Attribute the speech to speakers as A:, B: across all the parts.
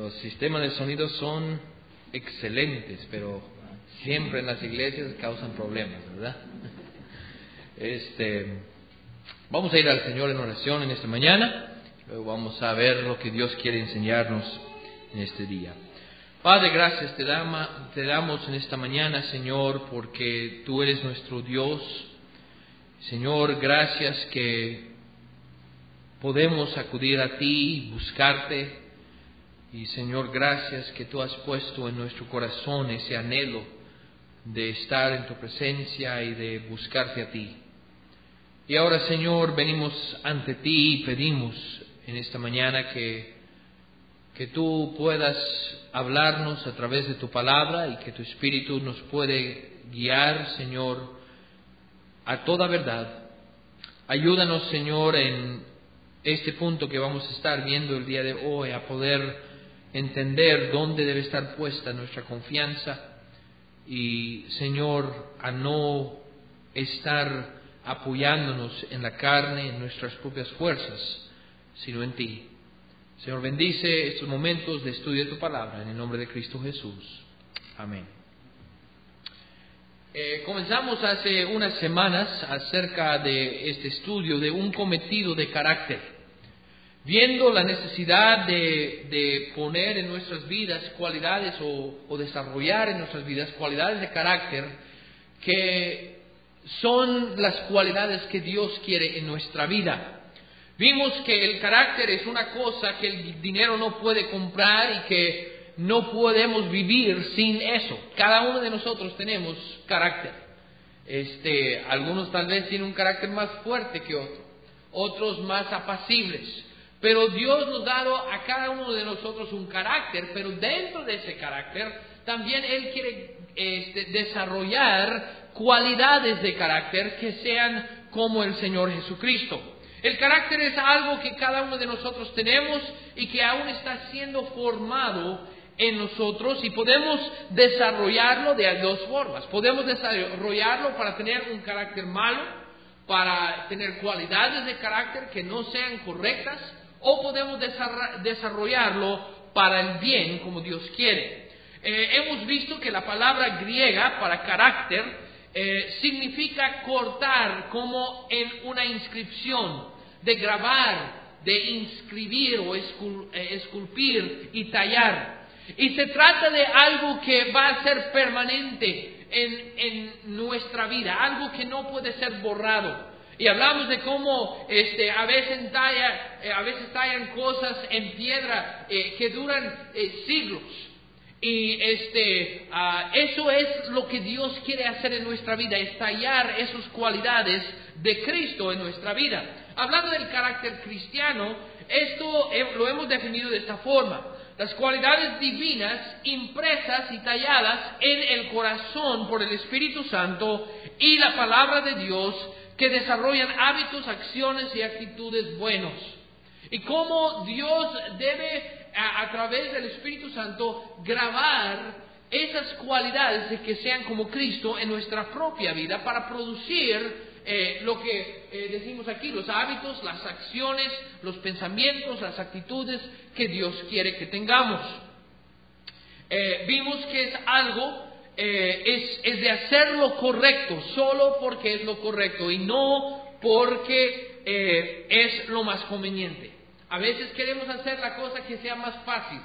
A: Los sistemas de sonido son excelentes, pero siempre en las iglesias causan problemas, ¿verdad? Vamos a ir al Señor en oración en esta mañana. Luego vamos a ver lo que Dios quiere enseñarnos en este día. Padre, gracias te damos en esta mañana, Señor, porque Tú eres nuestro Dios. Señor, gracias que podemos acudir a Ti, buscarte. Y Señor, gracias que Tú has puesto en nuestro corazón ese anhelo de estar en Tu presencia y de buscarte a Ti. Y ahora, Señor, venimos ante Ti y pedimos en esta mañana que Tú puedas hablarnos a través de Tu palabra y que Tu Espíritu nos puede guiar, Señor, a toda verdad. Ayúdanos, Señor, en este punto que vamos a estar viendo el día de hoy, a poder entender dónde debe estar puesta nuestra confianza y, Señor, a no estar apoyándonos en la carne, en nuestras propias fuerzas, sino en Ti. Señor, bendice estos momentos de estudio de Tu palabra, en el nombre de Cristo Jesús. Amén. Comenzamos hace unas semanas acerca de este estudio de un cometido de carácter, viendo la necesidad de poner en nuestras vidas cualidades o desarrollar en nuestras vidas cualidades de carácter que son las cualidades que Dios quiere en nuestra vida. Vimos que el carácter es una cosa que el dinero no puede comprar y que no podemos vivir sin eso. Cada uno de nosotros tenemos carácter. Algunos tal vez tienen un carácter más fuerte que otros más apacibles. Pero Dios nos ha dado a cada uno de nosotros un carácter, pero dentro de ese carácter también Él quiere desarrollar cualidades de carácter que sean como el Señor Jesucristo. El carácter es algo que cada uno de nosotros tenemos y que aún está siendo formado en nosotros, y podemos desarrollarlo de dos formas. Podemos desarrollarlo para tener un carácter malo, para tener cualidades de carácter que no sean correctas, o podemos desarrollarlo para el bien como Dios quiere. Hemos visto que la palabra griega para carácter significa cortar, como en una inscripción, de grabar, de inscribir o esculpir y tallar. Y se trata de algo que va a ser permanente en nuestra vida, algo que no puede ser borrado. Y hablamos de cómo a veces tallan cosas en piedra que duran siglos. Y eso es lo que Dios quiere hacer en nuestra vida, es tallar esas cualidades de Cristo en nuestra vida. Hablando del carácter cristiano, esto lo hemos definido de esta forma: las cualidades divinas impresas y talladas en el corazón por el Espíritu Santo y la palabra de Dios, que desarrollan hábitos, acciones y actitudes buenos. Y cómo Dios debe, a través del Espíritu Santo, grabar esas cualidades de que sean como Cristo en nuestra propia vida para producir lo que decimos aquí, los hábitos, las acciones, los pensamientos, las actitudes que Dios quiere que tengamos. Vimos que es algo, es de hacer lo correcto solo porque es lo correcto y no porque es lo más conveniente. A veces queremos hacer la cosa que sea más fácil,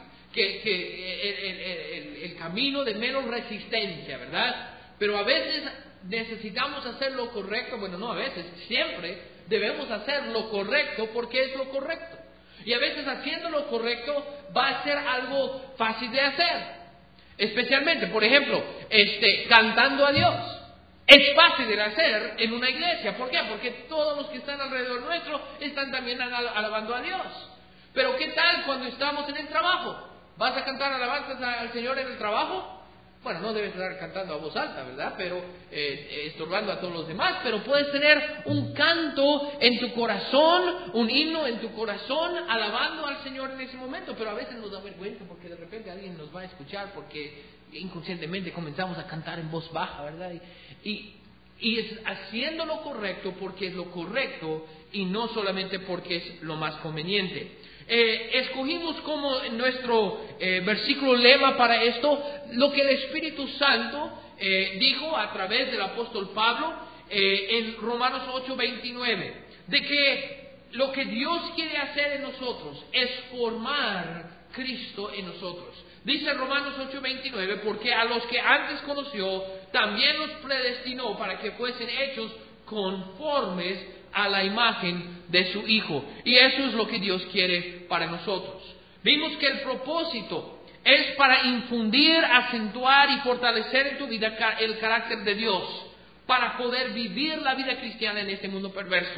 A: que el camino de menos resistencia, ¿verdad? Pero a veces necesitamos hacer lo correcto. Bueno, no a veces, siempre debemos hacer lo correcto porque es lo correcto. Y a veces haciendo lo correcto va a ser algo fácil de hacer. Especialmente, por ejemplo, cantando a Dios. Es fácil de hacer en una iglesia. ¿Por qué? Porque todos los que están alrededor nuestro están también alabando a Dios. Pero ¿qué tal cuando estamos en el trabajo? ¿Vas a cantar alabanzas al Señor en el trabajo? Bueno, no debes estar cantando a voz alta, ¿verdad? Pero estorbando a todos los demás. Pero puedes tener un canto en tu corazón, un himno en tu corazón, alabando al Señor en ese momento. Pero a veces nos da vergüenza porque de repente alguien nos va a escuchar porque inconscientemente comenzamos a cantar en voz baja, ¿verdad? Y y es haciendo lo correcto porque es lo correcto y no solamente porque es lo más conveniente. Escogimos como nuestro versículo lema para esto lo que el Espíritu Santo dijo a través del apóstol Pablo en Romanos 8:29, de que lo que Dios quiere hacer en nosotros es formar Cristo en nosotros. Dice Romanos 8:29, porque a los que antes conoció, también los predestinó para que fuesen hechos conformes a la imagen de su Hijo. Y eso es lo que Dios quiere para nosotros. Vimos que el propósito es para infundir, acentuar y fortalecer en tu vida el carácter de Dios, para poder vivir la vida cristiana en este mundo perverso.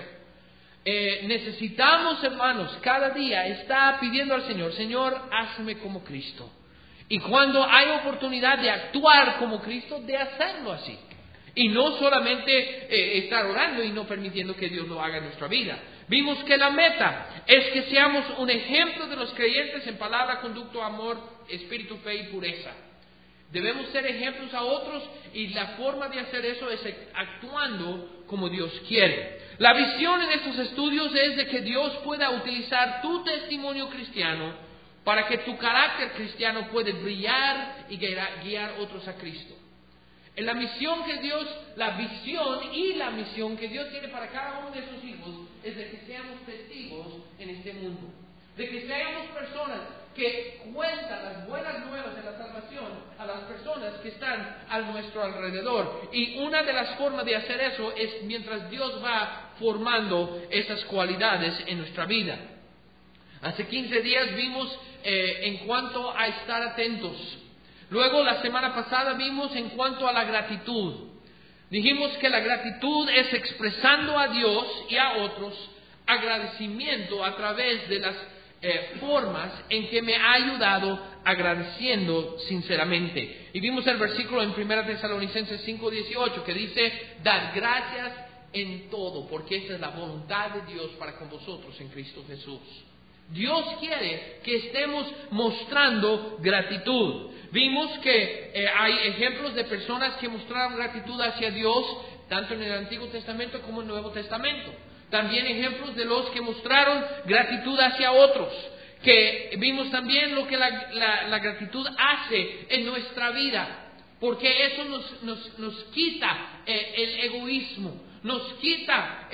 A: Necesitamos, hermanos, cada día estar pidiendo al Señor, Señor, hazme como Cristo. Y cuando hay oportunidad de actuar como Cristo, de hacerlo así. Y no solamente estar orando y no permitiendo que Dios lo haga en nuestra vida. Vimos que la meta es que seamos un ejemplo de los creyentes en palabra, conducta, amor, espíritu, fe y pureza. Debemos ser ejemplos a otros y la forma de hacer eso es actuando como Dios quiere. La visión en estos estudios es de que Dios pueda utilizar tu testimonio cristiano para que tu carácter cristiano pueda brillar y guiar otros a Cristo. En la misión que Dios, la visión y la misión que Dios tiene para cada uno de sus hijos es de que seamos testigos en este mundo. De que seamos personas que cuentan las buenas nuevas de la salvación a las personas que están a nuestro alrededor. Y una de las formas de hacer eso es mientras Dios va formando esas cualidades en nuestra vida. Hace 15 días vimos en cuanto a estar atentos. Luego la semana pasada vimos en cuanto a la gratitud. Dijimos que la gratitud es expresando a Dios y a otros agradecimiento a través de las formas en que me ha ayudado agradeciendo sinceramente. Y vimos el versículo en 1 Tesalonicenses 5:18 que dice, dar gracias en todo, porque esa es la voluntad de Dios para con vosotros en Cristo Jesús. Dios quiere que estemos mostrando gratitud. Vimos que hay ejemplos de personas que mostraron gratitud hacia Dios, tanto en el Antiguo Testamento como en el Nuevo Testamento. También ejemplos de los que mostraron gratitud hacia otros. Que vimos también lo que la gratitud hace en nuestra vida. Porque eso nos quita el egoísmo, nos quita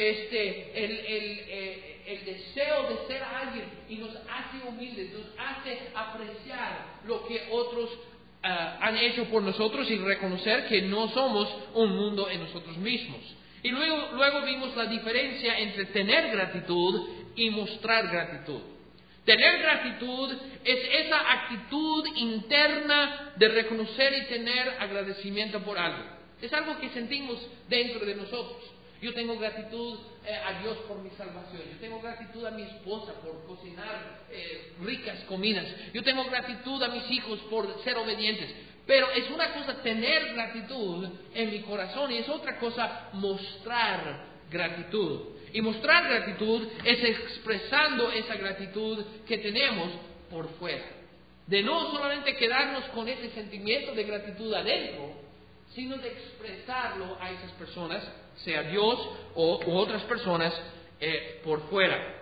A: el deseo de ser alguien y nos hace humildes, nos hace apreciar lo que otros han hecho por nosotros y reconocer que no somos un mundo en nosotros mismos. Y luego vimos la diferencia entre tener gratitud y mostrar gratitud. Tener gratitud es esa actitud interna de reconocer y tener agradecimiento por algo. Es algo que sentimos dentro de nosotros. Yo tengo gratitud a Dios por mi salvación. Yo tengo gratitud a mi esposa por cocinar ricas comidas. Yo tengo gratitud a mis hijos por ser obedientes. Pero es una cosa tener gratitud en mi corazón y es otra cosa mostrar gratitud. Y mostrar gratitud es expresando esa gratitud que tenemos por fuera. De no solamente quedarnos con ese sentimiento de gratitud adentro, sino de expresarlo a esas personas, sea Dios u otras personas por fuera.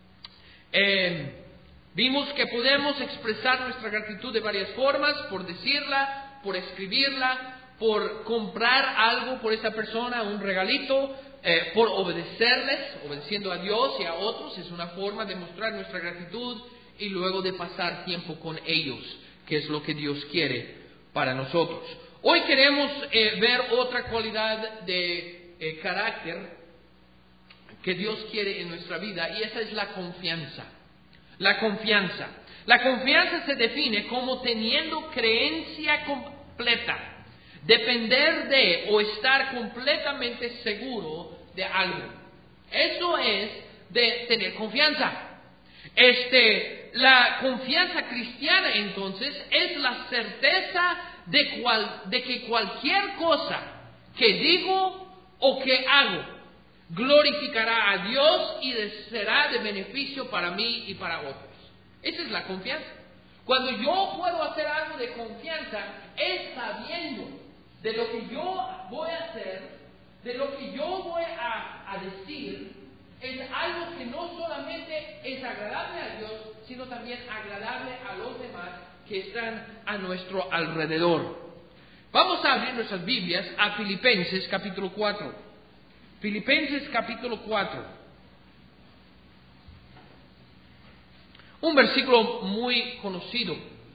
A: Vimos que podemos expresar nuestra gratitud de varias formas: por decirla, por escribirla, por comprar algo por esa persona, un regalito, por obedeciendo a Dios y a otros, es una forma de mostrar nuestra gratitud, y luego de pasar tiempo con ellos, que es lo que Dios quiere para nosotros. Hoy queremos ver otra cualidad de carácter que Dios quiere en nuestra vida, y esa es la confianza. La confianza. La confianza se define como teniendo creencia completa, depender de o estar completamente seguro de algo. Eso es de tener confianza. La confianza cristiana entonces es la certeza de que cualquier cosa que digo o que hago glorificará a Dios y será de beneficio para mí y para otros. Esa es la confianza. Cuando yo puedo hacer algo de confianza, es sabiendo de lo que yo voy a hacer, de lo que yo voy a decir es algo que no solamente es agradable a Dios, sino también agradable a los demás que están a nuestro alrededor. Vamos a abrir nuestras Biblias a Filipenses capítulo 4. Filipenses capítulo 4. Un versículo muy conocido.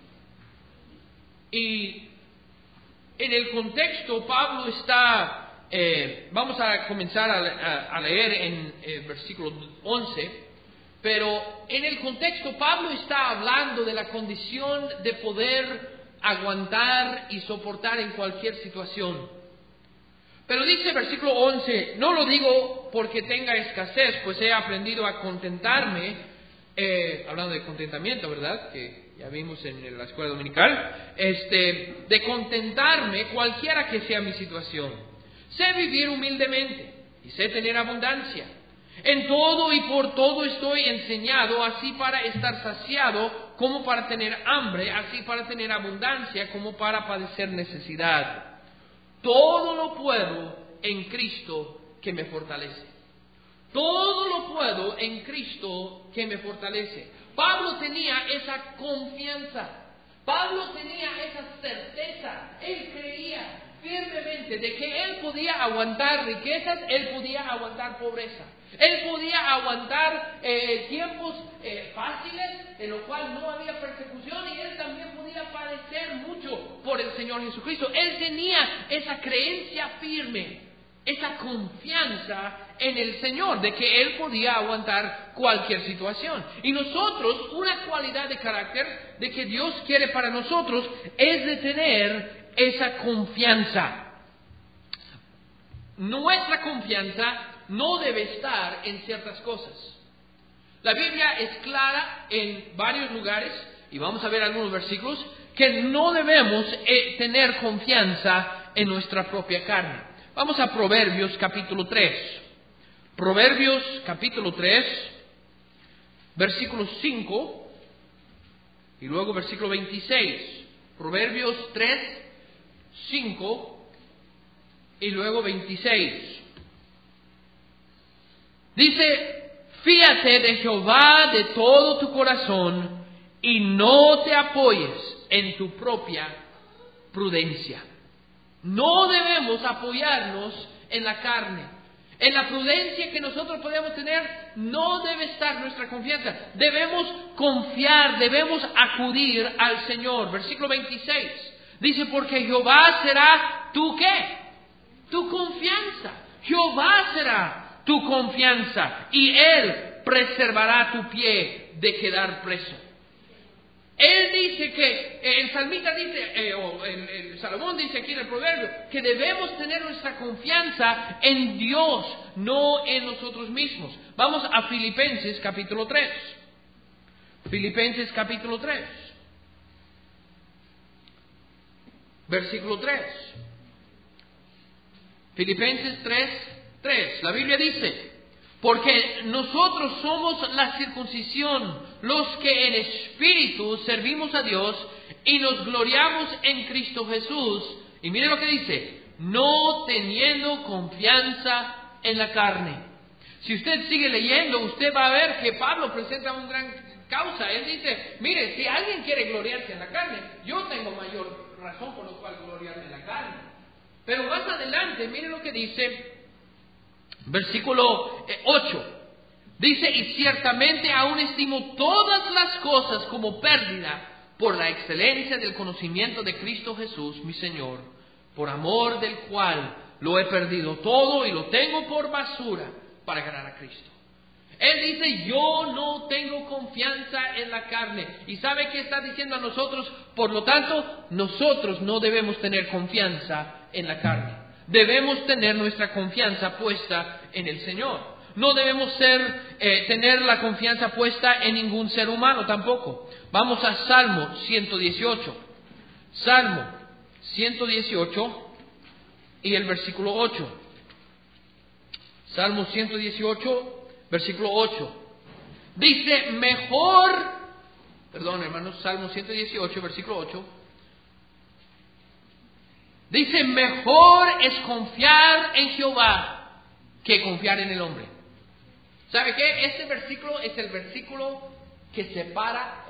A: Y en el contexto Pablo está... vamos a comenzar a leer en versículo 11, pero en el contexto Pablo está hablando de la condición de poder aguantar y soportar en cualquier situación. Pero dice versículo 11, no lo digo porque tenga escasez, pues he aprendido a contentarme, hablando de contentamiento, ¿verdad?, que ya vimos en la escuela dominical, de contentarme cualquiera que sea mi situación. Sé vivir humildemente y sé tener abundancia. En todo y por todo estoy enseñado, así para estar saciado como para tener hambre, así para tener abundancia como para padecer necesidad. Todo lo puedo en Cristo que me fortalece. Todo lo puedo en Cristo que me fortalece. Pablo tenía esa confianza. Pablo tenía esa certeza. Él creía firmemente de que él podía aguantar riquezas, él podía aguantar pobreza, él podía aguantar tiempos fáciles en los cuales no había persecución, y él también podía padecer mucho por el Señor Jesucristo. Él tenía esa creencia firme, esa confianza en el Señor, de que él podía aguantar cualquier situación. Y nosotros, una cualidad de carácter de que Dios quiere para nosotros es de tener esa confianza. Nuestra confianza no debe estar en ciertas cosas. La Biblia es clara en varios lugares, y vamos a ver algunos versículos, que no debemos tener confianza en nuestra propia carne. Vamos a Proverbios capítulo 3. Proverbios capítulo 3, versículo 5 y luego versículo 26. Proverbios 3, 5 y luego 26. Dice: fíate de Jehová de todo tu corazón y no te apoyes en tu propia prudencia. No debemos apoyarnos en la carne. En la prudencia que nosotros podemos tener no debe estar nuestra confianza. Debemos confiar, debemos acudir al Señor. Versículo 26. Dice: porque Jehová será tu ¿qué? Tu confianza. Jehová será tu confianza y Él preservará tu pie de quedar preso. Él dice que, el salmista dice, el Salomón dice aquí en el proverbio, que debemos tener nuestra confianza en Dios, no en nosotros mismos. Vamos a Filipenses capítulo 3. Filipenses capítulo 3. Versículo 3. Filipenses 3. La Biblia dice: porque nosotros somos la circuncisión, los que en espíritu servimos a Dios y nos gloriamos en Cristo Jesús. Y mire lo que dice: no teniendo confianza en la carne. Si usted sigue leyendo, usted va a ver que Pablo presenta una gran causa. Él dice: mire, si alguien quiere gloriarse en la carne, yo tengo mayor razón por la cual gloriarme en la carne. Pero más adelante, mire lo que dice. Versículo 8. Dice: y ciertamente aún estimo todas las cosas como pérdida por la excelencia del conocimiento de Cristo Jesús, mi Señor, por amor del cual lo he perdido todo y lo tengo por basura para ganar a Cristo. Él dice: yo no tengo confianza en la carne. ¿Y sabe qué está diciendo a nosotros? Por lo tanto, nosotros no debemos tener confianza en la carne. Debemos tener nuestra confianza puesta en el Señor. No debemos tener la confianza puesta en ningún ser humano tampoco. Vamos a Salmo 118. Salmo 118 y el versículo 8. Salmo 118, versículo 8. Dice: hermanos, Salmo 118, versículo 8. Dice, mejor es confiar en Jehová que confiar en el hombre. ¿Sabe qué? Este versículo es el versículo que separa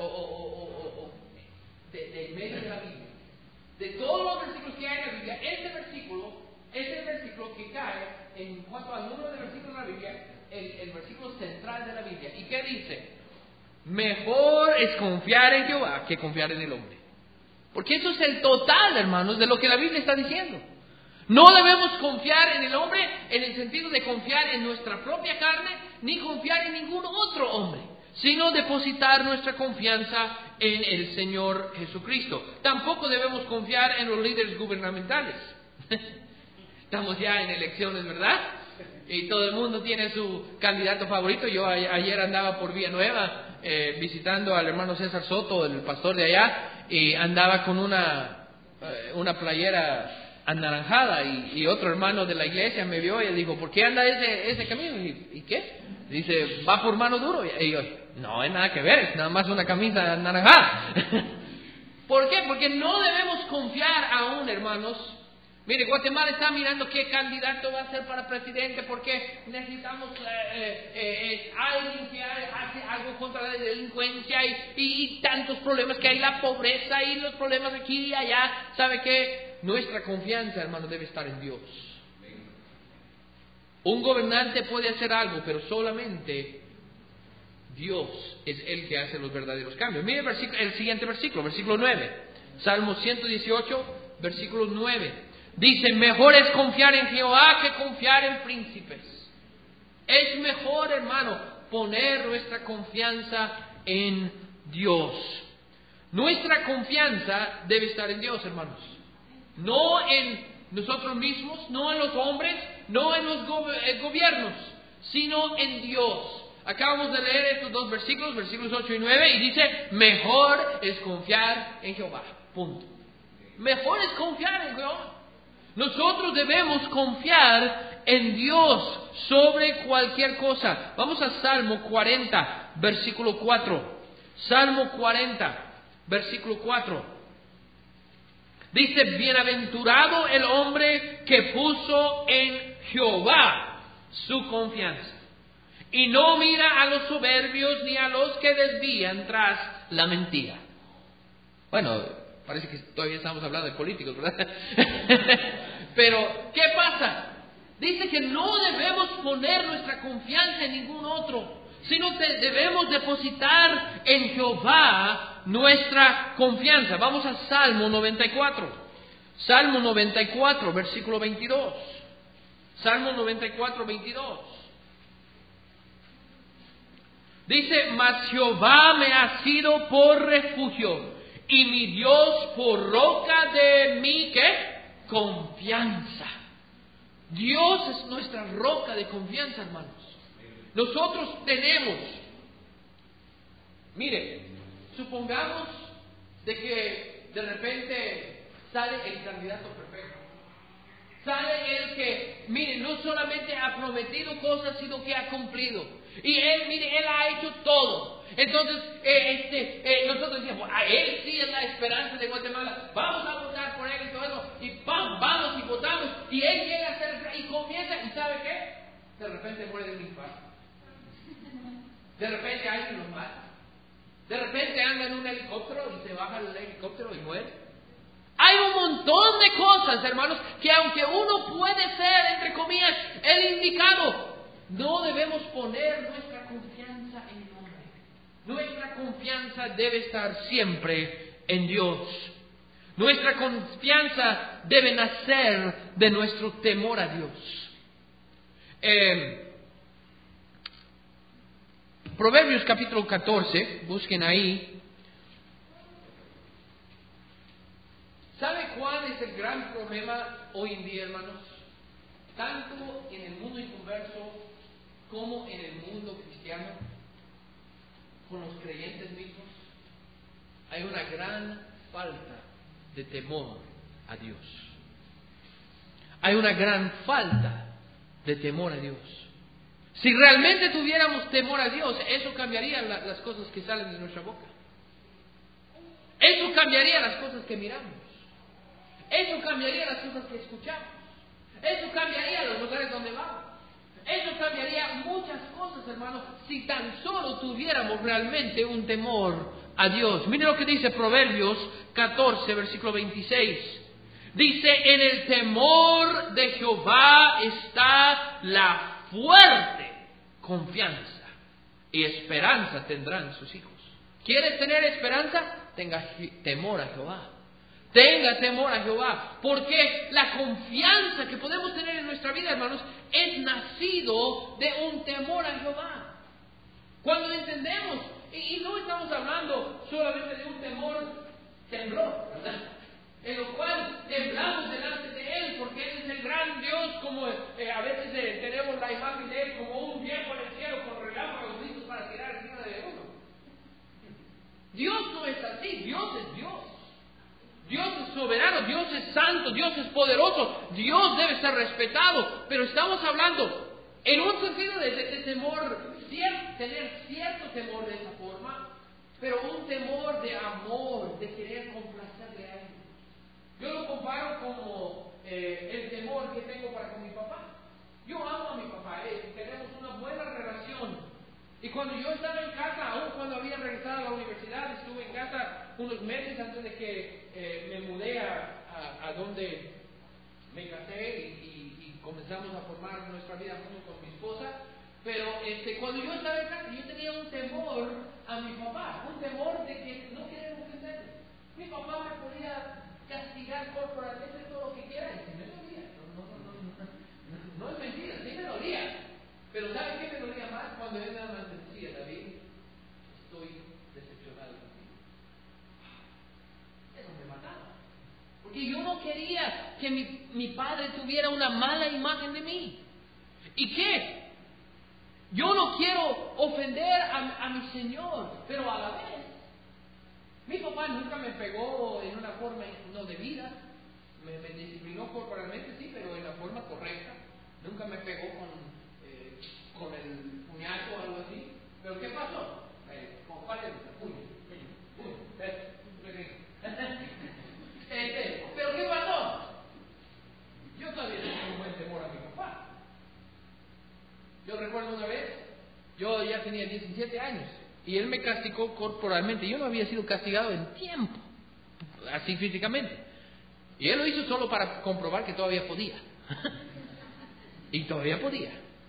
A: de medio de la Biblia. De todos los versículos que hay en la Biblia, este versículo es el versículo que cae en cuanto al número de versículos de la Biblia, el versículo central de la Biblia. ¿Y qué dice? Mejor es confiar en Jehová que confiar en el hombre. Porque eso es el total, hermanos, de lo que la Biblia está diciendo. No debemos confiar en el hombre en el sentido de confiar en nuestra propia carne, ni confiar en ningún otro hombre, sino depositar nuestra confianza en el Señor Jesucristo. Tampoco debemos confiar en los líderes gubernamentales. Estamos ya en elecciones, ¿verdad? Y todo el mundo tiene su candidato favorito. Yo ayer andaba por Villanueva visitando al hermano César Soto, el pastor de allá, y andaba con una playera anaranjada, y otro hermano de la iglesia me vio y dijo, ¿por qué anda ese camino? ¿Y qué? Dice, ¿va por mano duro? Y yo, no hay nada que ver, es nada más una camisa anaranjada. ¿Por qué? Porque no debemos confiar aún, hermanos. Mire, Guatemala está mirando qué candidato va a ser para presidente, porque necesitamos alguien que hace algo contra la delincuencia y tantos problemas que hay, la pobreza y los problemas aquí y allá. ¿Sabe qué? Nuestra confianza, hermano, debe estar en Dios. Un gobernante puede hacer algo, pero solamente Dios es el que hace los verdaderos cambios. Mire el siguiente versículo, versículo 9. Salmo 118, versículo 9. Dice, mejor es confiar en Jehová que confiar en príncipes. Es mejor, hermano, poner nuestra confianza en Dios. Nuestra confianza debe estar en Dios, hermanos. No en nosotros mismos, no en los hombres, no en los gobiernos, sino en Dios. Acabamos de leer estos dos versículos, versículos 8 y 9, y dice, mejor es confiar en Jehová. Punto. Mejor es confiar en Jehová. Nosotros debemos confiar en Dios sobre cualquier cosa. Vamos a Salmo 40, versículo 4. Salmo 40, versículo 4. Dice, bienaventurado el hombre que puso en Jehová su confianza, y no mira a los soberbios ni a los que desvían tras la mentira. Bueno, parece que todavía estamos hablando de políticos, ¿verdad? Pero, ¿qué pasa? Dice que no debemos poner nuestra confianza en ningún otro, sino que debemos depositar en Jehová nuestra confianza. Vamos a Salmo 94. Salmo 94, versículo 22. Salmo 94, 22. Dice, mas Jehová me ha sido por refugio, y mi Dios por roca de mi, ¿qué? Confianza. Dios es nuestra roca de confianza, hermanos. Nosotros tenemos, mire, supongamos de que de repente sale el candidato perfecto. Sale el que, mire, no solamente ha prometido cosas, sino que ha cumplido. Y él, mire, él ha hecho todo. Entonces, nosotros decíamos, a él sí es la esperanza de Guatemala. Vamos a votar por él y todo eso. Y ¡pam! Vamos y votamos. Y él llega a ser y comienza. ¿Y sabe qué? De repente muere de un infarto. De repente alguien lo mata. De repente anda en un helicóptero y se baja del helicóptero y muere. Hay un montón de cosas, hermanos, que aunque uno puede ser, entre comillas, el indicado, no debemos poner nuestra confianza en el hombre. Nuestra confianza debe estar siempre en Dios. Nuestra confianza debe nacer de nuestro temor a Dios. Proverbios capítulo 14, busquen ahí. ¿Sabe cuál es el gran problema hoy en día, hermanos? Tanto en el mundo inconverso como en el mundo cristiano, con los creyentes mismos, hay una gran falta de temor a Dios. Hay una gran falta de temor a Dios. Si realmente tuviéramos temor a Dios, eso cambiaría las cosas que salen de nuestra boca. Eso cambiaría las cosas que miramos. Eso cambiaría las cosas que escuchamos. Eso cambiaría los lugares donde vamos. Eso cambiaría muchas cosas, hermanos, si tan solo tuviéramos realmente un temor a Dios. Mire lo que dice Proverbios 14, versículo 26. Dice, en el temor de Jehová está la fuerte confianza y esperanza tendrán sus hijos. ¿Quieres tener esperanza? Tenga temor a Jehová. Tenga temor a Jehová, porque la confianza que podemos tener en nuestra vida, hermanos, es nacido de un temor a Jehová. Cuando entendemos, y no estamos hablando solamente de un temblor, ¿verdad? En lo cual temblamos delante de Él, porque Él es el gran Dios, como a veces tenemos la imagen de Él como un viejo en el cielo con relámpagos listos para tirar encima de uno. Dios no es así, Dios es Dios. Dios es soberano, Dios es santo, Dios es poderoso, Dios debe ser respetado, pero estamos hablando en un sentido de temor, tener cierto temor de esa forma, pero un temor de amor, de querer complacerle a Él. Yo lo comparo como el temor que tengo para con mi papá. Yo amo a mi papá, tenemos una buena relación. Y cuando yo estaba en casa, aún cuando había regresado a la universidad, estuve en casa unos meses antes de que me mudé a donde me casé y comenzamos a formar nuestra vida junto con mi esposa. Pero cuando yo estaba en casa, yo tenía un temor a mi papá, un temor de que no querer ofenderle. Mi papá me podía castigar corporalmente todo lo que quiera y si me dolía. No es mentira, sí me dolía. Pero ¿sabe qué me dolía más? Cuando él nada más decía, David, estoy decepcionado contigo. Eso me mataba. Porque yo no quería que mi padre tuviera una mala imagen de mí. ¿Y qué? Yo no quiero ofender a mi Señor, pero a la vez, mi papá nunca me pegó en una forma no debida. Me disciplinó corporalmente, sí, pero en la forma correcta. Nunca me pegó con el puñazo o algo así. ¿Pero qué pasó? ¿Cuál es el puño? ¿Pero qué pasó? Yo todavía tengo un buen temor a mi papá. Yo recuerdo una vez, yo ya tenía 17 años y él me castigó corporalmente. Yo no había sido castigado en tiempo, así físicamente. Y él lo hizo solo para comprobar que todavía podía. Y todavía podía.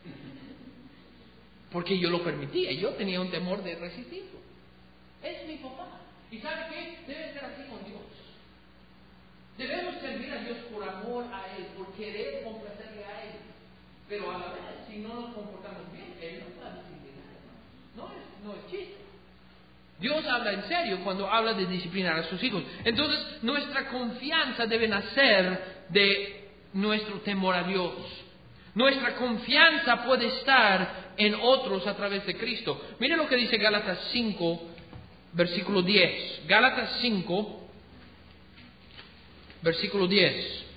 A: Porque yo lo permitía, yo tenía un temor de resistirlo. Es mi papá. ¿Y sabe qué? Debe ser así con Dios. Debemos servir a Dios por amor a Él, por querer complacerle a Él. Pero a la vez, si no nos comportamos bien, Él nos va a disciplinar. No es chiste. Dios habla en serio cuando habla de disciplinar a sus hijos. Entonces, nuestra confianza debe nacer de nuestro temor a Dios. Nuestra confianza puede estar en otros a través de Cristo. Miren lo que dice Gálatas 5, versículo 10. Gálatas 5, versículo 10.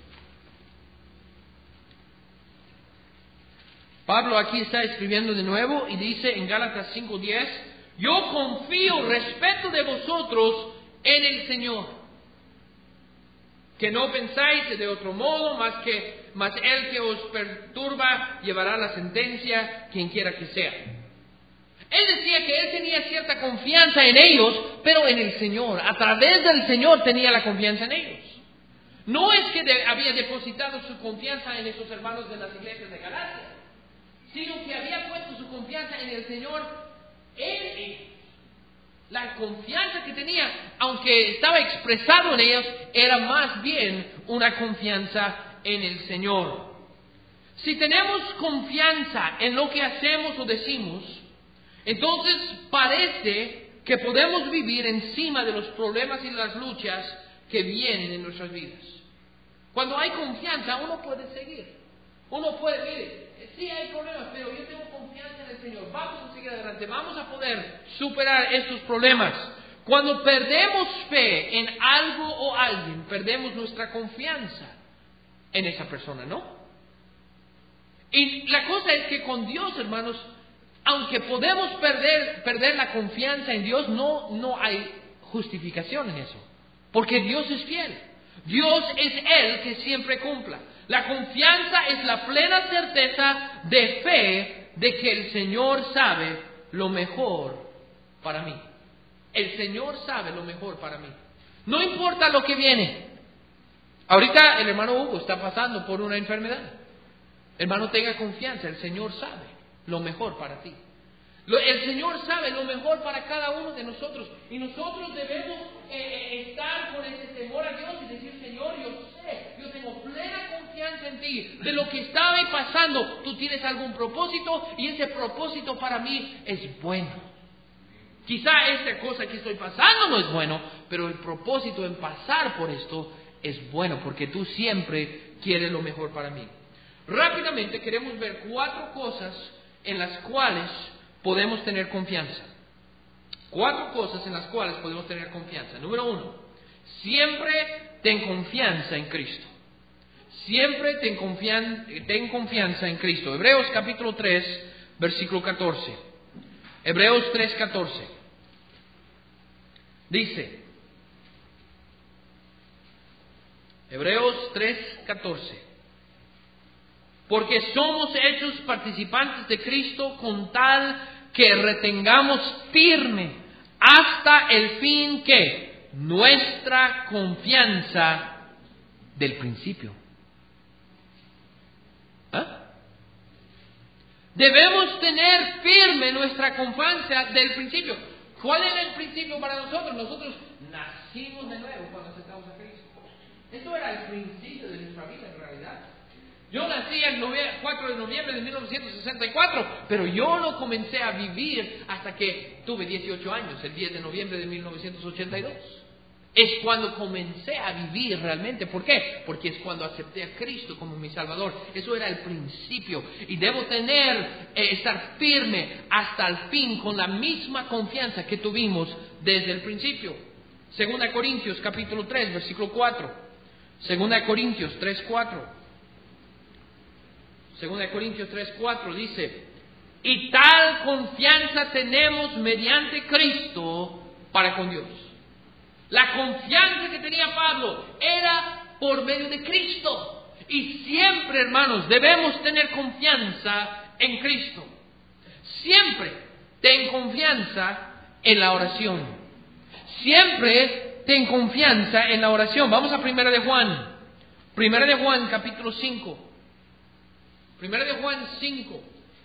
A: Pablo aquí está escribiendo de nuevo y dice en Gálatas 5:10, yo confío respecto de vosotros en el Señor, que no pensáis de otro modo más el que os perturba llevará la sentencia, quien quiera que sea. Él decía que él tenía cierta confianza en ellos, pero en el Señor. A través del Señor tenía la confianza en ellos. No es que había depositado su confianza en esos hermanos de las iglesias de Galacia, sino que había puesto su confianza en el Señor en ellos. La confianza que tenía, aunque estaba expresado en ellos, era más bien una confianza en el Señor. Si tenemos confianza en lo que hacemos o decimos, entonces parece que podemos vivir encima de los problemas y las luchas que vienen en nuestras vidas. Cuando hay confianza, uno puede seguir. Uno puede, mire, sí hay problemas, pero yo tengo confianza en el Señor. Vamos a seguir adelante, vamos a poder superar estos problemas. Cuando perdemos fe en algo o alguien, perdemos nuestra confianza en esa persona, ¿no? Y la cosa es que con Dios, hermanos, aunque podemos perder la confianza en Dios, no hay justificación en eso. Porque Dios es fiel. Dios es el que siempre cumpla. La confianza es la plena certeza de fe de que el Señor sabe lo mejor para mí. El Señor sabe lo mejor para mí. No importa lo que viene. Ahorita el hermano Hugo está pasando por una enfermedad. Hermano, tenga confianza, el Señor sabe lo mejor para ti. El Señor sabe lo mejor para cada uno de nosotros. Y nosotros debemos estar con ese temor a Dios y decir, Señor, yo sé, yo tengo plena confianza en ti. De lo que está pasando, tú tienes algún propósito y ese propósito para mí es bueno. Quizá esta cosa que estoy pasando no es bueno, pero el propósito en pasar por esto es bueno, porque tú siempre quieres lo mejor para mí. Rápidamente queremos ver 4 cosas en las cuales podemos tener confianza. 4 cosas en las cuales podemos tener confianza. Número 1, siempre ten confianza en Cristo. Siempre ten confianza en Cristo. Hebreos capítulo 3, versículo 14. Hebreos 3, 14. Dice, Hebreos 3, 14. Porque somos hechos participantes de Cristo con tal que retengamos firme hasta el fin que nuestra confianza del principio. Debemos tener firme nuestra confianza del principio. ¿Cuál era el principio para nosotros? Nosotros nacimos de nuevo cuando aceptamos a Cristo. Esto era el principio de nuestra vida en realidad. Yo nací el 4 de noviembre de 1964, pero yo no comencé a vivir hasta que tuve 18 años, el 10 de noviembre de 1982. Es cuando comencé a vivir realmente. ¿Por qué? Porque es cuando acepté a Cristo como mi Salvador. Eso era el principio. Y debo estar firme hasta el fin con la misma confianza que tuvimos desde el principio. 2 Corintios capítulo 3, versículo 4. 2 Corintios 3, 4. 2 Corintios 3, 4 dice, y tal confianza tenemos mediante Cristo para con Dios. La confianza que tenía Pablo era por medio de Cristo. Y siempre, hermanos, debemos tener confianza en Cristo. Siempre ten confianza en la oración. Siempre ten confianza en la oración. Vamos a 1 de Juan. 1 de Juan capítulo 5. 1 de Juan 5.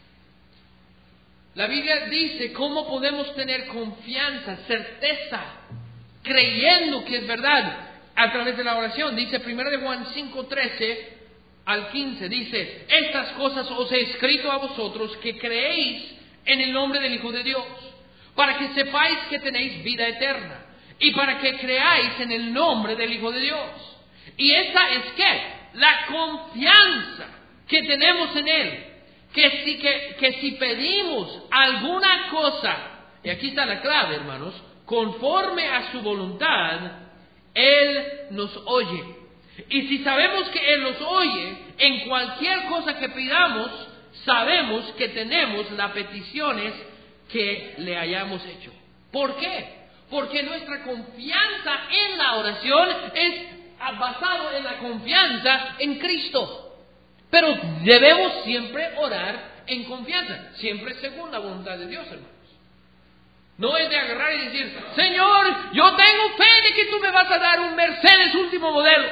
A: La Biblia dice cómo podemos tener confianza, certeza, creyendo que es verdad a través de la oración. Dice 1 de Juan 5, 13 al 15. Dice, estas cosas os he escrito a vosotros que creéis en el nombre del Hijo de Dios, para que sepáis que tenéis vida eterna, y para que creáis en el nombre del Hijo de Dios. Y esa es ¿qué? La confianza que tenemos en Él, que si pedimos alguna cosa, y aquí está la clave, hermanos, conforme a su voluntad, Él nos oye. Y si sabemos que Él nos oye, en cualquier cosa que pidamos, sabemos que tenemos las peticiones que le hayamos hecho. ¿Por qué? Porque nuestra confianza en la oración es basado en la confianza en Cristo. Pero debemos siempre orar en confianza, siempre según la voluntad de Dios, hermanos. No es de agarrar y decir, Señor, yo tengo fe de que tú me vas a dar un Mercedes último modelo.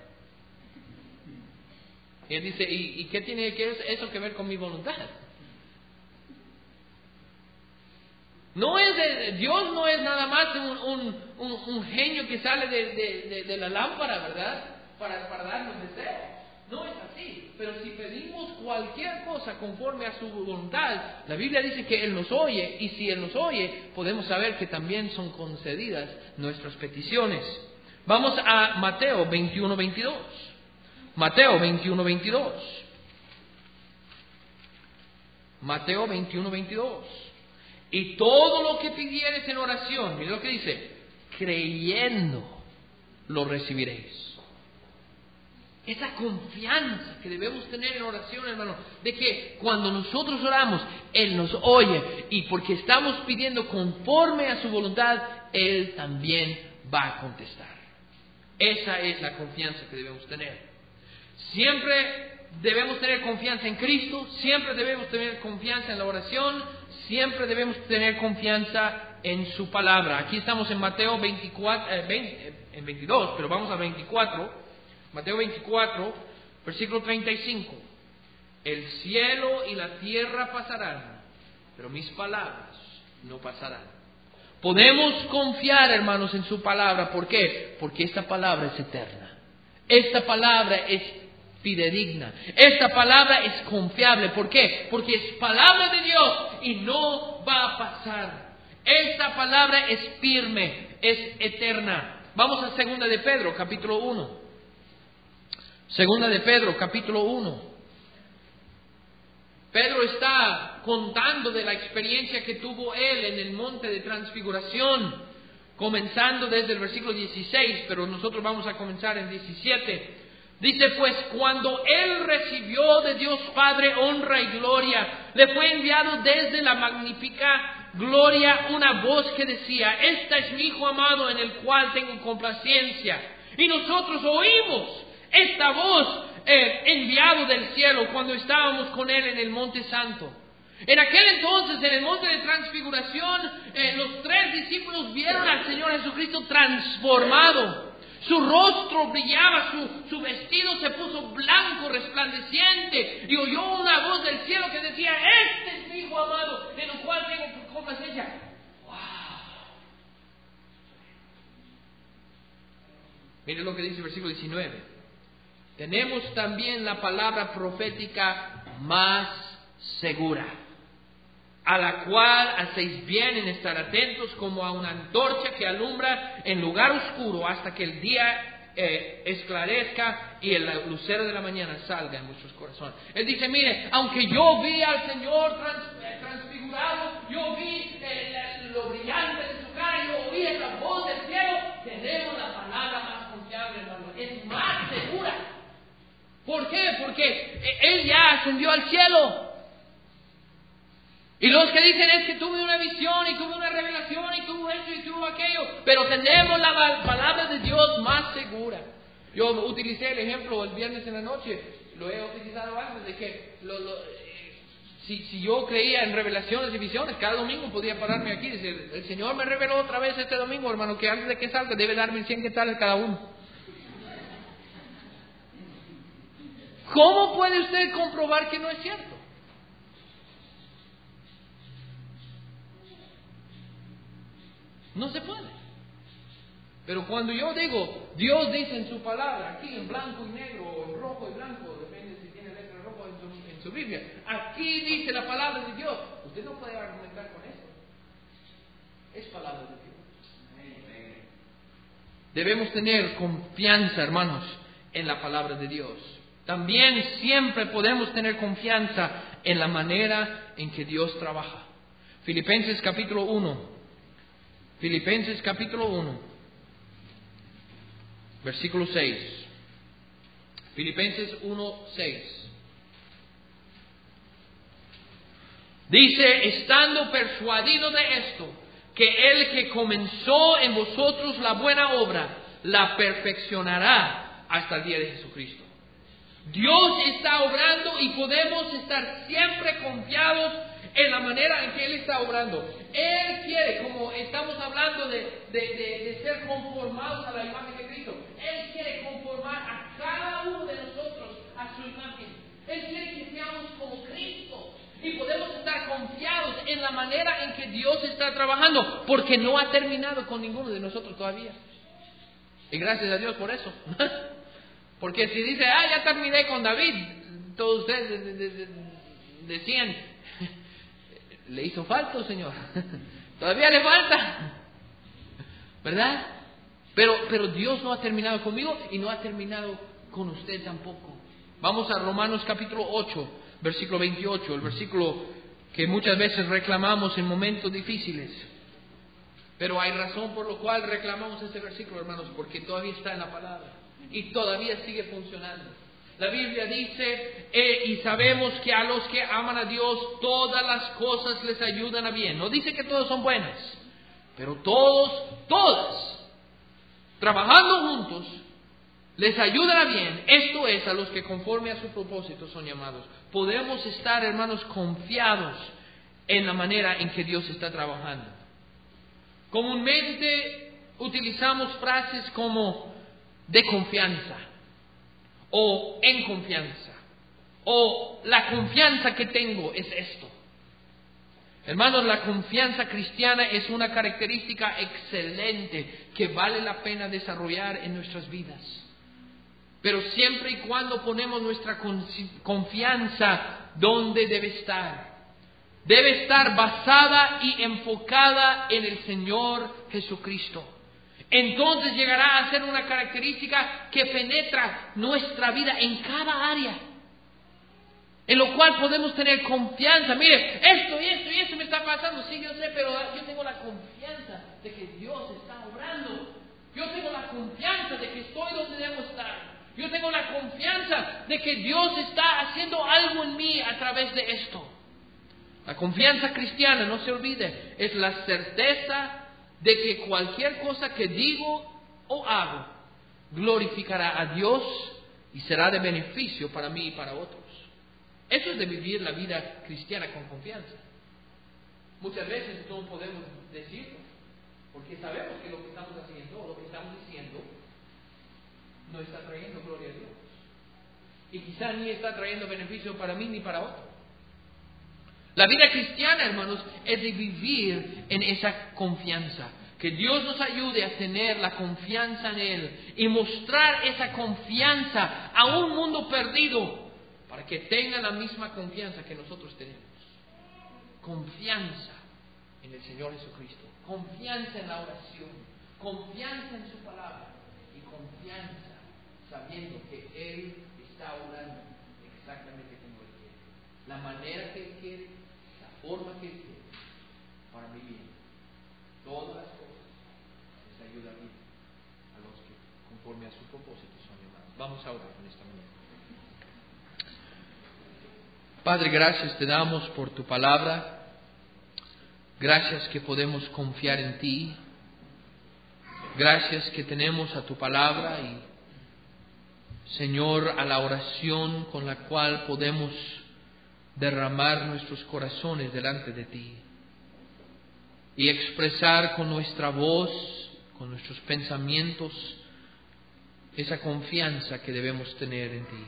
A: Y él dice, ¿y qué tiene eso que ver con mi voluntad? Dios no es nada más un genio que sale de la lámpara, ¿verdad? Para darnos deseos. No es así, pero si pedimos cualquier cosa conforme a su voluntad, la Biblia dice que Él nos oye, y si Él nos oye, podemos saber que también son concedidas nuestras peticiones. Vamos a Mateo 21, 22. Mateo 21, 22. Mateo 21, 22. Y todo lo que pidieres en oración, mira lo que dice, creyendo lo recibiréis. Esa confianza que debemos tener en oración, hermano, de que cuando nosotros oramos, Él nos oye, y porque estamos pidiendo conforme a su voluntad, Él también va a contestar. Esa es la confianza que debemos tener. Siempre debemos tener confianza en Cristo, siempre debemos tener confianza en la oración, siempre debemos tener confianza en su palabra. Aquí estamos en Mateo 22, pero vamos a 24. Mateo 24, versículo 35. El cielo y la tierra pasarán, pero mis palabras no pasarán. Podemos confiar, hermanos, en su palabra. ¿Por qué? Porque esta palabra es eterna. Esta palabra es fidedigna. Esta palabra es confiable. ¿Por qué? Porque es palabra de Dios y no va a pasar. Esta palabra es firme, es eterna. Vamos a 2 de Pedro, capítulo 1. 2 de Pedro, capítulo 1. Pedro está contando de la experiencia que tuvo él en el monte de transfiguración, comenzando desde el versículo 16, pero nosotros vamos a comenzar en 17. Dice, pues cuando él recibió de Dios Padre honra y gloria, le fue enviado desde la magnífica gloria una voz que decía, este es mi Hijo amado en el cual tengo complacencia. Y nosotros oímos esta voz enviado del cielo cuando estábamos con él en el monte santo. En aquel entonces, en el monte de transfiguración, los 3 discípulos vieron al Señor Jesucristo transformado. Su rostro brillaba, su vestido se puso blanco, resplandeciente, y oyó una voz del cielo que decía, este es mi Hijo amado, en el cual tengo complacencia. ¡Wow! Mire lo que dice el versículo 19. Tenemos también la palabra profética más segura, a la cual hacéis bien en estar atentos como a una antorcha que alumbra en lugar oscuro hasta que el día esclarezca y el lucero de la mañana salga en vuestros corazones. Él dice, mire, aunque yo vi al Señor transfigurado, yo vi lo brillante de su cara, yo oí esa voz del cielo, tenemos la palabra más confiable, hermano, es más segura. ¿Por qué? Porque Él ya ascendió al cielo. Y los que dicen es que tuve una visión y tuve una revelación y tuve esto y tuve aquello, pero tenemos la palabra de Dios más segura. Yo utilicé el ejemplo el viernes en la noche, lo he utilizado antes, de que si yo creía en revelaciones y visiones, cada domingo podía pararme aquí y decir, el Señor me reveló otra vez este domingo, hermano, que antes de que salga debe darme 100 quetzales cada uno. ¿Cómo puede usted comprobar que no es cierto? No se puede. Pero cuando yo digo, Dios dice en su palabra, aquí en blanco y negro, o en rojo y blanco, depende si tiene letra roja en su Biblia, aquí dice la palabra de Dios, usted no puede argumentar con eso. Es palabra de Dios. Debemos tener confianza, hermanos, en la palabra de Dios. También siempre podemos tener confianza en la manera en que Dios trabaja. Filipenses capítulo 1. Filipenses capítulo 1. Versículo 6. Filipenses 1, 6. Dice, estando persuadido de esto, que el que comenzó en vosotros la buena obra, la perfeccionará hasta el día de Jesucristo. Dios está obrando y podemos estar siempre confiados en la manera en que Él está obrando. Él quiere, como estamos hablando de ser conformados a la imagen de Cristo, Él quiere conformar a cada uno de nosotros a su imagen. Él quiere que seamos como Cristo y podemos estar confiados en la manera en que Dios está trabajando, porque no ha terminado con ninguno de nosotros todavía. Y gracias a Dios por eso. Porque si dice, ya terminé con David, todos ustedes decían, le hizo falta, Señor. Todavía le falta. ¿Verdad? Pero Dios no ha terminado conmigo y no ha terminado con usted tampoco. Vamos a Romanos capítulo 8, versículo 28, el versículo que muchas veces reclamamos en momentos difíciles. Pero hay razón por lo cual reclamamos este versículo, hermanos, porque todavía está en la palabra y todavía sigue funcionando. La Biblia dice, y sabemos que a los que aman a Dios todas las cosas les ayudan a bien. No dice que todas son buenas, pero todas, trabajando juntos les ayudará bien. Esto es, a los que conforme a su propósito son llamados. Podemos estar, hermanos, confiados en la manera en que Dios está trabajando. Comúnmente utilizamos frases como de confianza, o en confianza, o la confianza que tengo es esto. Hermanos, la confianza cristiana es una característica excelente que vale la pena desarrollar en nuestras vidas. Pero siempre y cuando ponemos nuestra confianza donde debe estar. Debe estar basada y enfocada en el Señor Jesucristo. Entonces llegará a ser una característica que penetra nuestra vida en cada área, en lo cual podemos tener confianza. Mire, esto y esto me está pasando. Sí, yo sé, pero yo tengo la confianza de que Dios está obrando. Yo tengo la confianza de que estoy donde debo estar. Yo tengo la confianza de que Dios está haciendo algo en mí a través de esto. La confianza cristiana, no se olvide, es la certeza de que cualquier cosa que digo o hago glorificará a Dios y será de beneficio para mí y para otros. Eso es de vivir la vida cristiana con confianza. Muchas veces no podemos decirlo, porque sabemos que lo que estamos haciendo o lo que estamos diciendo no está trayendo gloria a Dios. Y quizá ni está trayendo beneficio para mí ni para otros. La vida cristiana, hermanos, es de vivir en esa confianza. Que Dios nos ayude a tener la confianza en Él y mostrar esa confianza a un mundo perdido para que tengan la misma confianza que nosotros tenemos. Confianza en el Señor Jesucristo, confianza en la oración, confianza en su palabra y confianza sabiendo que Él está orando exactamente como Él quiere, la manera que Él quiere, la forma que Él quiere, para mi bien. Todas las cosas les ayudan bien a los que conforme a su propósito son llamados. Vamos a orar en esta mañana. Padre, gracias te damos por tu palabra. Gracias que podemos confiar en ti. Gracias que tenemos a tu palabra y, Señor, a la oración con la cual podemos derramar nuestros corazones delante de ti y expresar con nuestra voz, con nuestros pensamientos, esa confianza que debemos tener en ti.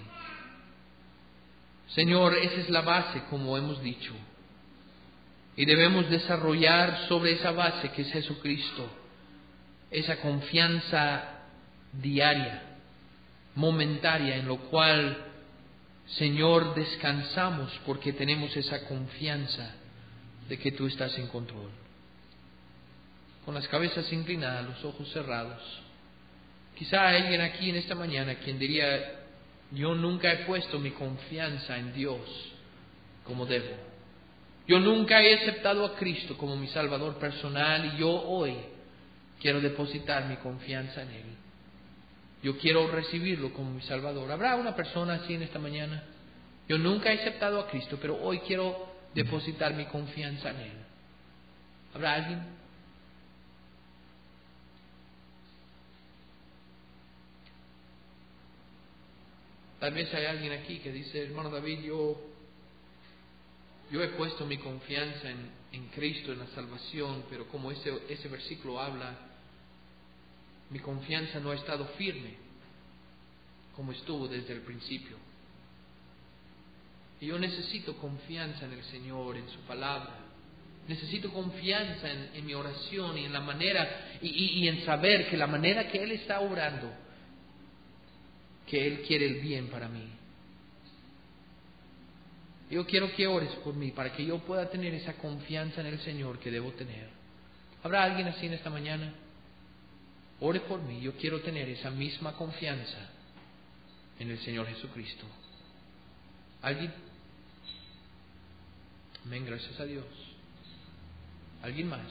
A: Señor, esa es la base, como hemos dicho, y debemos desarrollar sobre esa base que es Jesucristo, esa confianza diaria, momentaria, en lo cual, Señor, descansamos porque tenemos esa confianza de que tú estás en control. Con las cabezas inclinadas, los ojos cerrados, quizá hay alguien aquí en esta mañana quien diría: yo nunca he puesto mi confianza en Dios como debo. Yo nunca he aceptado a Cristo como mi Salvador personal y yo hoy quiero depositar mi confianza en Él. Yo quiero recibirlo como mi Salvador. ¿Habrá una persona así en esta mañana? Yo nunca he aceptado a Cristo, pero hoy quiero depositar mi confianza en Él. ¿Habrá alguien? Tal vez hay alguien aquí que dice: hermano David, yo he puesto mi confianza en Cristo, en la salvación, pero como ese versículo habla, mi confianza no ha estado firme como estuvo desde el principio. Y yo necesito confianza en el Señor, en su palabra. Necesito confianza en mi oración y en la manera, y en saber que la manera que Él está obrando, que Él quiere el bien para mí. Yo quiero que ores por mí para que yo pueda tener esa confianza en el Señor que debo tener. ¿Habrá alguien así en esta mañana? Ore por mí. Yo quiero tener esa misma confianza en el Señor Jesucristo. ¿Alguien? Amén, gracias a Dios. ¿Alguien más?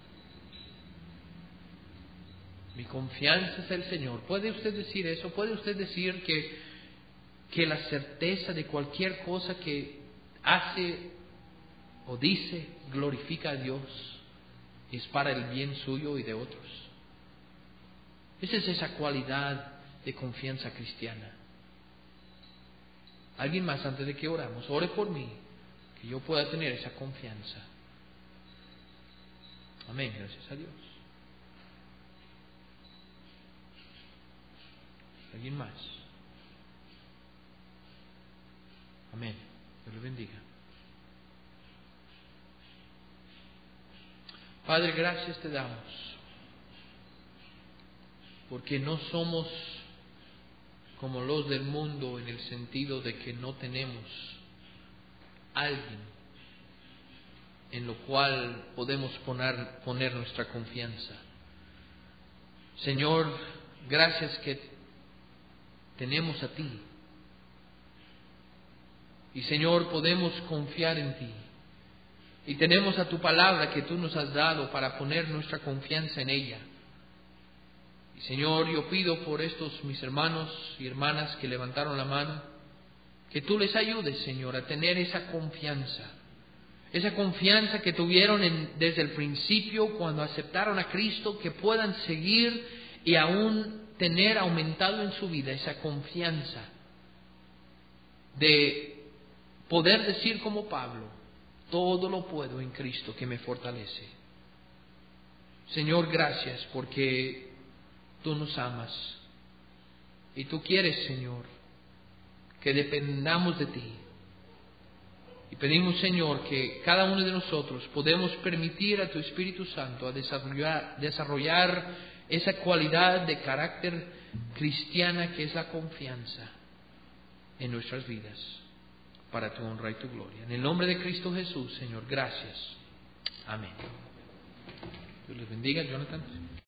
A: Mi confianza es el Señor. ¿Puede usted decir eso? ¿Puede usted decir que la certeza de cualquier cosa que hace o dice glorifica a Dios y es para el bien suyo y de otros? Esa es esa cualidad de confianza cristiana. Alguien más antes de que oramos, ore por mí, que yo pueda tener esa confianza. Amén, gracias a Dios. ¿Alguien más? Amén. Dios le bendiga. Padre, gracias te damos, porque no somos como los del mundo en el sentido de que no tenemos alguien en lo cual podemos poner nuestra confianza. Señor, gracias que tenemos a ti. Y Señor, podemos confiar en ti. Y tenemos a tu palabra que tú nos has dado para poner nuestra confianza en ella. Y Señor, yo pido por estos mis hermanos y hermanas que levantaron la mano, que tú les ayudes, Señor, a tener esa confianza que tuvieron desde el principio cuando aceptaron a Cristo, que puedan seguir y aún tener aumentado en su vida esa confianza de poder decir como Pablo: todo lo puedo en Cristo que me fortalece. Señor, gracias porque tú nos amas y tú quieres, Señor, que dependamos de ti. Y pedimos, Señor, que cada uno de nosotros podemos permitir a tu Espíritu Santo a desarrollar esa cualidad de carácter cristiana que es la confianza en nuestras vidas, para tu honra y tu gloria. En el nombre de Cristo Jesús, Señor, gracias. Amén. Dios les bendiga, Jonathan.